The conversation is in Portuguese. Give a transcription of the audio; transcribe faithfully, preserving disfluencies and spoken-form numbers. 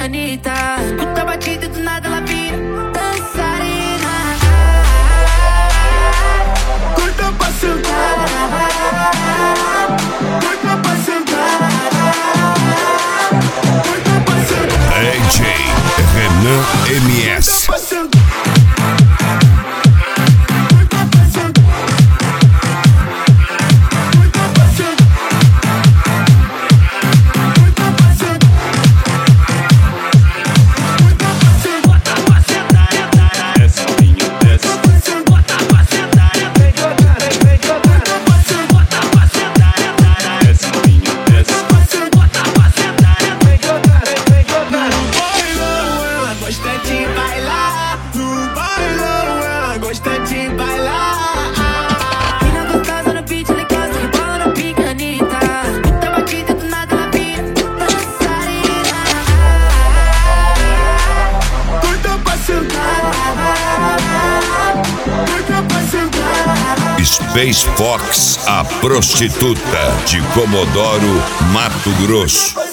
Anitta. Escuta a batida e do nada ela vira dançarina. Curta pra sentar, curta pra sentar, curta pra sentar. D J Renan M S. Gosta de bailar. Mina gostosa no beat, ela encosta, rebola no pique, Anitta. Escuta a batida e do nada ela vira dançarina. Curta pra sentar, curta pra sentar. Space Fox, a prostituta de Comodoro, Mato Grosso.